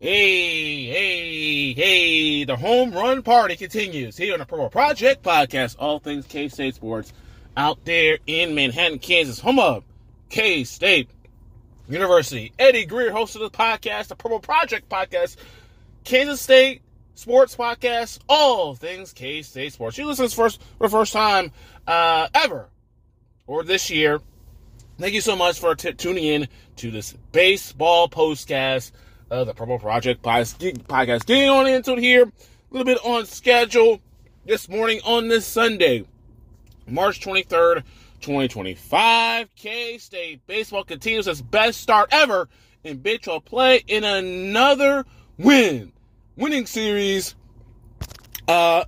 Hey, the home run party continues here on the Purple Project Podcast, all things K-State sports out there in Manhattan, Kansas, home of K-State University. Eddie Greer, host of the podcast, the Purple Project Podcast, Kansas State Sports Podcast, all things K-State sports. You listen to this for the first time ever, or this year. Thank you so much for tuning in to this baseball postcast of the Purple Project Podcast. Getting on into it here, a little bit on schedule this morning on this Sunday, March 23rd, 2025. K-State baseball continues its best start ever in Big 12 play in another winning series down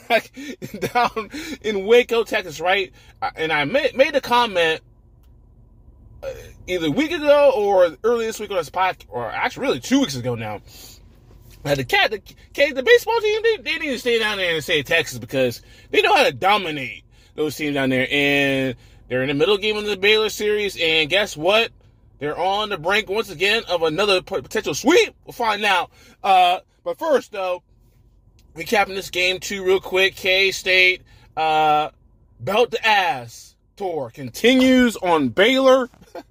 in Waco, Texas, right? And I made a comment either a week ago or early this week on this podcast, or actually really 2 weeks ago now. The baseball team, they need to stay down there and stay in Texas because they know how to dominate those teams down there. And they're in the middle game of the Baylor series, and guess what? They're on the brink once again of another potential sweep. We'll find out. But first, though, recapping this game too real quick. K-State belt the ass tour continues on Baylor.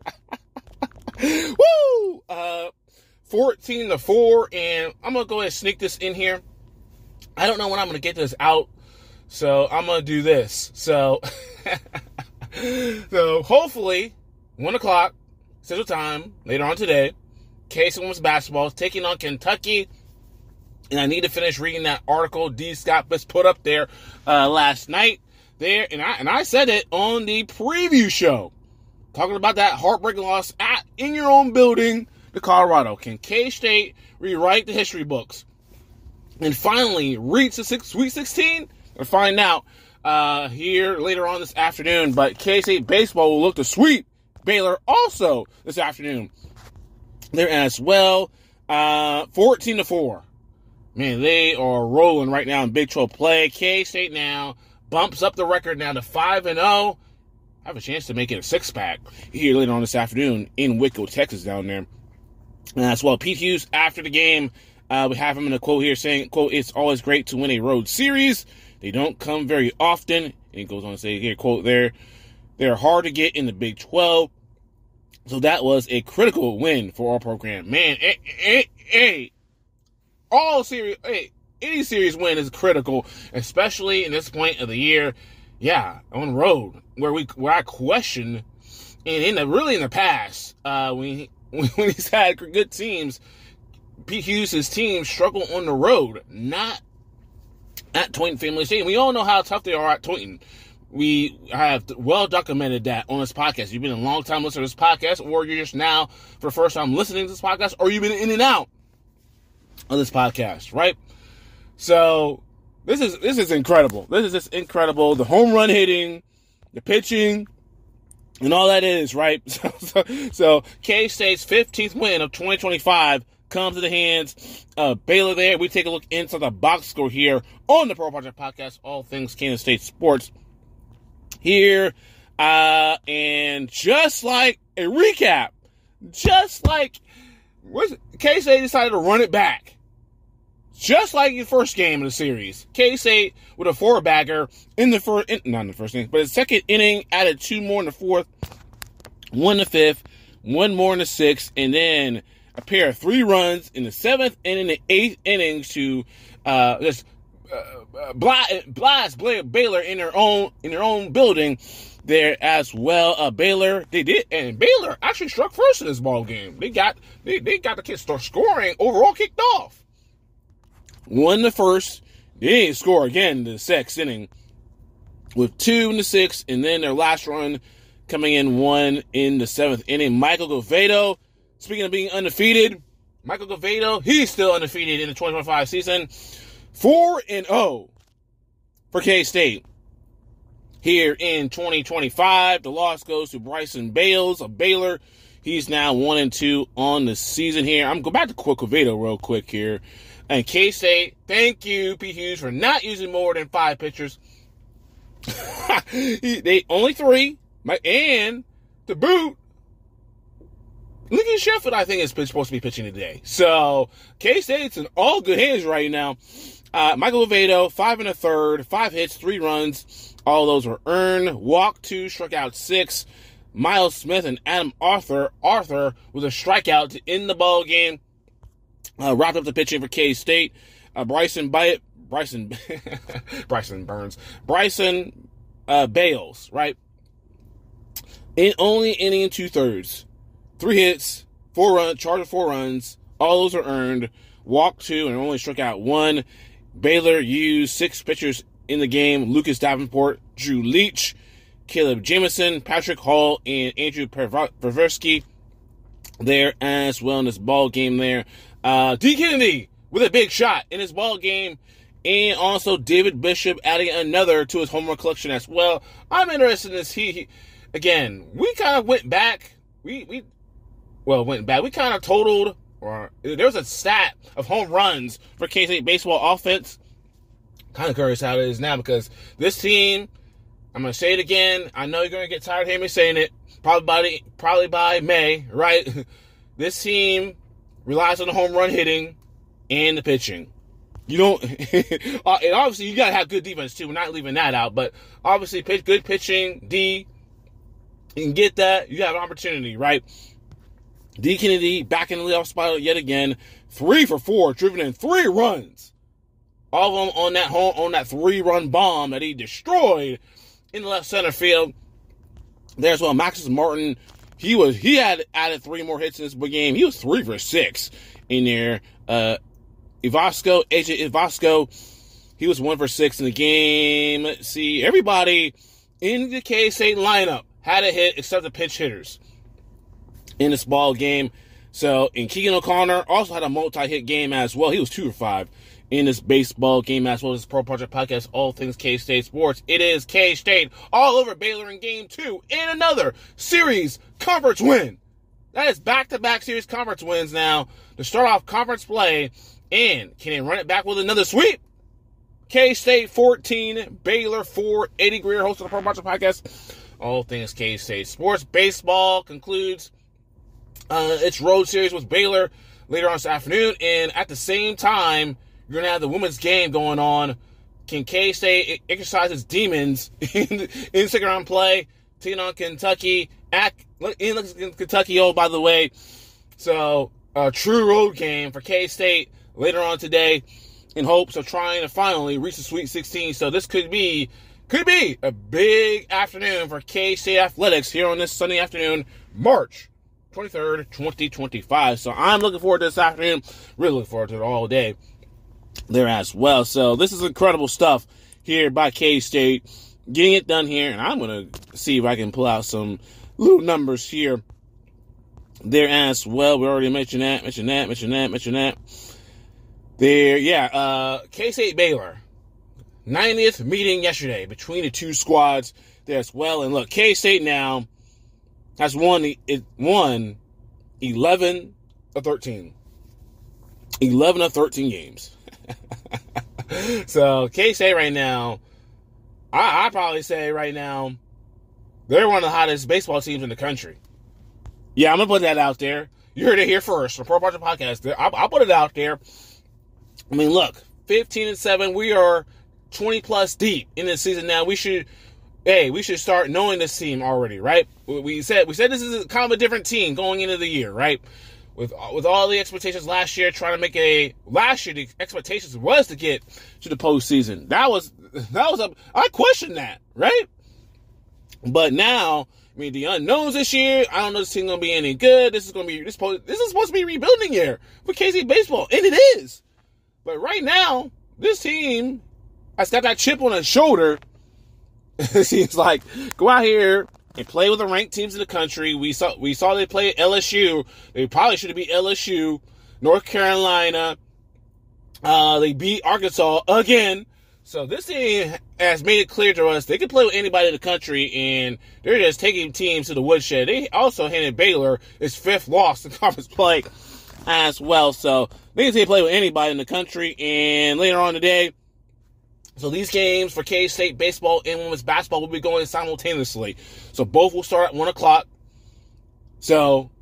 Woo! 14-4, and I'm gonna go ahead and sneak this in here. I don't know when I'm gonna get this out, so I'm gonna do this. So hopefully 1 o'clock Central Time later on today, K-State women's basketball is taking on Kentucky. And I need to finish reading that article D. Scott Bliss put up there last night. There, and I said it on the preview show, talking about that heartbreaking loss in your own building to Colorado. Can K-State rewrite the history books and finally reach the Sweet 16? We'll find out here later on this afternoon. But K-State baseball will look to sweep Baylor also this afternoon. There as well, 14-4. Man, they are rolling right now in Big 12 play. K-State now bumps up the record now to 5-0. Have a chance to make it a six-pack here later on this afternoon in Waco, Texas, down there. As well, Pete Hughes, after the game, we have him in a quote here saying, quote, "It's always great to win a road series. They don't come very often." And he goes on to say here, quote, they're hard to get in the Big 12. So that was a critical win for our program. Man, any series win is critical, especially in this point of the year. Yeah, on the road where I question, and in the past, when he's had good teams, Pete Hughes' team struggle on the road, not at Tointon Family Stadium. We all know how tough they are at Tointon. We have well documented that on this podcast. You've been a long time listener to this podcast, or you're just now for the first time listening to this podcast, or you've been in and out of this podcast, right? So this is incredible. This is just incredible. The home run hitting, the pitching, and all that is, right? So K-State's 15th win of 2025 comes to the hands of Baylor there. We take a look into the box score here on the Pro Project Podcast, all things Kansas State sports here. And just like a recap, K-State decided to run it back. Just like your first game of the series, K-State with a four-bagger in the first, not in the first inning, but the second inning, added two more in the fourth, one in the fifth, one more in the sixth, and then a pair of 3 runs in the seventh and in the eighth innings to blast Baylor in their own building there as well. Baylor actually struck first in this ball game. They got the kids start scoring overall kicked off. Won the first, they didn't score again in the sixth inning with 2 in the sixth, and then their last run coming in 1 in the seventh inning. Michael Govedo, speaking of being undefeated, he's still undefeated in the 2025 season. 4-0 for K-State here in 2025. The loss goes to Bryson Bales of Baylor. He's now 1-2 on the season here. I'm going back to Govedo real quick here. And K-State, thank you, Pete Hughes, for not using more than 5 pitchers. They only 3, and to boot, Lincoln Sheffield, I think, is supposed to be pitching today. So, K-State's in all good hands right now. Michael Lovedo, 5 1/3, 5 hits, 3 runs. All those were earned. Walked 2, struck out 6. Miles Smith and Adam Arthur with a strikeout to end the ball game. Wrapped up the pitching for K-State. Bryson Bales, right? In only inning and 2/3. 3 hits, 4 runs, charged with 4 runs. All those are earned. Walked 2 and only struck out 1. Baylor used 6 pitchers in the game. Lucas Davenport, Drew Leach, Caleb Jamison, Patrick Hall, and Andrew Perversky there as well in this ball game there. D. Kennedy with a big shot in his ball game. And also David Bishop adding another to his home run collection as well. I'm interested in this. Again, we kind of went back. We kind of totaled, or there was a stat of home runs for K-State baseball offense. Kind of curious how it is now, because this team, I'm going to say it again. I know you're going to get tired of hearing me saying it. Probably by May, right? This team relies on the home run hitting and the pitching. You don't, and obviously you got to have good defense too. We're not leaving that out, but obviously good pitching, D, you can get that. You have an opportunity, right? D. Kennedy back in the leadoff spot yet again. 3 for 4, driven in 3 runs. All of them on that 3-run bomb that he destroyed in the left center field. There as well, Maxus Martin, he had added 3 more hits in this game. He was 3 for 6 in there. AJ Ivasco, he was 1 for 6 in the game. Let's see, everybody in the K-State lineup had a hit except the pinch hitters in this ball game. So, and Keegan O'Connor also had a multi-hit game as well. He was 2 for 5 in this baseball game as well. This Pro Project Podcast, all things K-State sports. It is K-State all over Baylor in game 2 and another series conference win. That is back-to-back series conference wins now to start off conference play. And can they run it back with another sweep? K-State 14, Baylor 4. Eddie Greer, host of the Pro Project Podcast, all things K-State sports. Baseball concludes its road series with Baylor later on this afternoon. And at the same time, you're going to have the women's game going on. Can K-State exercise its demons in second round play, taking on Kentucky in Kentucky, oh, by the way. So, a true road game for K-State later on today in hopes of trying to finally reach the Sweet 16. So, this could be a big afternoon for K-State athletics here on this Sunday afternoon, March 23rd, 2025. So, I'm looking forward to this afternoon. Really looking forward to it all day there as well. So this is incredible stuff here by K-State, getting it done here, and I'm going to see if I can pull out some little numbers here there as well. We already mentioned that. There, yeah, K-State Baylor, 90th meeting yesterday between the two squads there as well. And look, K-State now has won 11 of 13. 11 of 13 games. So, K-State right now, I probably say right now, they're one of the hottest baseball teams in the country. Yeah, I'm going to put that out there. You heard it here first. The Pro Project Podcast. I'll put it out there. I mean, look, 15-7. We are 20-plus deep in this season now. We should start knowing this team already, right? We said this is kind of a different team going into the year, right? With all the expectations last year, last year the expectations was to get to the postseason. I questioned that, right? But now, I mean, the unknowns this year, I don't know if this team's gonna be any good. This is supposed to be a rebuilding year for KC baseball, and it is. But right now, this team has got that chip on its shoulder. It seems like go out here and play with the ranked teams in the country. We saw they play at LSU. They probably should be LSU, North Carolina. They beat Arkansas again. So this team has made it clear to us they can play with anybody in the country, and they're just taking teams to the woodshed. They also handed Baylor its 5th loss in conference play as well. So they can play with anybody in the country. And later on today, so these games for K-State baseball and women's basketball will be going simultaneously. So both will start at 1 o'clock. So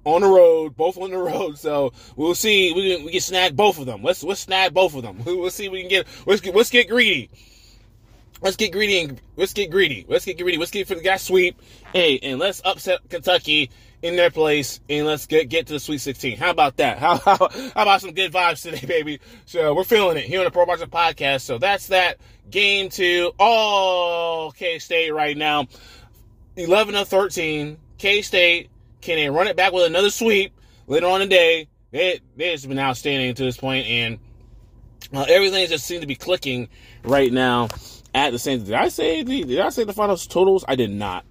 on the road, both on the road. So we'll see. We can snag both of them. Let's snag both of them. We'll see if we can get. Let's get greedy. Let's get greedy. Let's get for the guy sweep. Hey, and let's upset Kentucky in their place, and let's get to the Sweet 16. How about that? How about some good vibes today, baby? So we're feeling it here on the Pro Project Podcast. So that's that. Game 2. All K-State right now. 11-13. K-State. Can they run it back with another sweep later on in the day? It's been outstanding to this point, and everything just seems to be clicking right now at the same time. Did I say the final totals? I did not.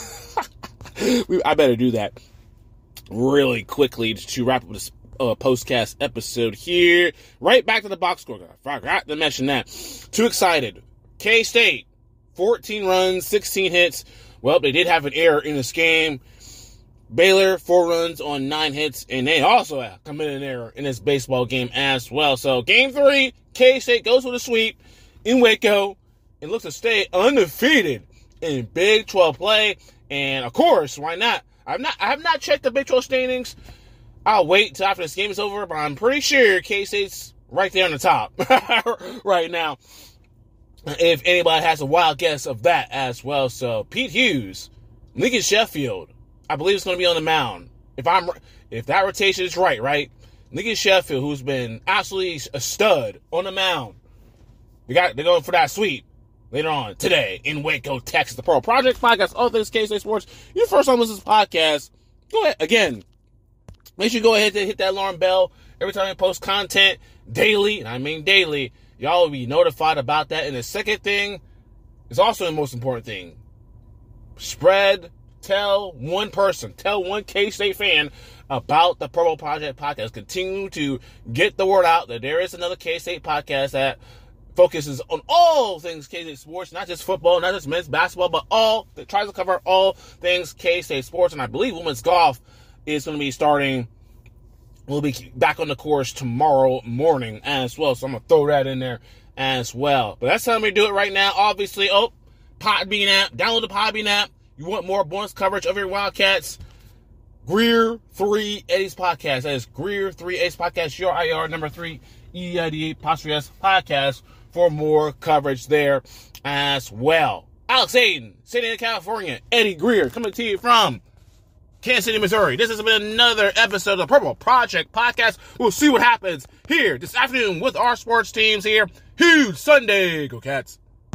I better do that really quickly to wrap up this postcast episode here. Right back to the box score. I forgot to mention that. Too excited. K-State, 14 runs, 16 hits. Well, they did have an error in this game. Baylor, 4 runs on 9 hits, and they also committed an error in this baseball game as well. So, Game 3, K-State goes with a sweep in Waco and looks to stay undefeated in Big 12 play. And, of course, why not? I have not checked the Big 12 standings. I'll wait until after this game is over, but I'm pretty sure K-State's right there on the top right now. If anybody has a wild guess of that as well. So, Pete Hughes, Lincoln Sheffield, I believe it's going to be on the mound. If that rotation is right? Lincoln Sheffield, who's been absolutely a stud on the mound, they're going for that sweep later on today in Waco, Texas. The Pro Project Podcast, all things K-State Sports. Your first time listening to this podcast, go ahead. Again, make sure you go ahead and hit that alarm bell every time I post content daily, and I mean daily. Y'all will be notified about that. And the second thing is also the most important thing. Tell one person, tell one K-State fan about the Pro Bowl Project Podcast. Continue to get the word out that there is another K-State podcast that focuses on all things K-State sports, not just football, not just men's basketball, but all that tries to cover all things K-State sports. And I believe women's golf is going to be starting. We'll be back on the course tomorrow morning as well. So I'm going to throw that in there as well. But that's how I'm going to do it right now. Obviously, Podbean app. Download the Podbean app. You want more bonus coverage of your Wildcats? Greer 3 A's Podcast. That is Greer 3 A's Podcast. GRIR number 3 EIDA Podcast for more coverage there as well. Alex Hayden, San Diego, California. Eddie Greer coming to you from Kansas City, Missouri. This has been another episode of the Purple Project Podcast. We'll see what happens here this afternoon with our sports teams here. Huge Sunday. Go Cats.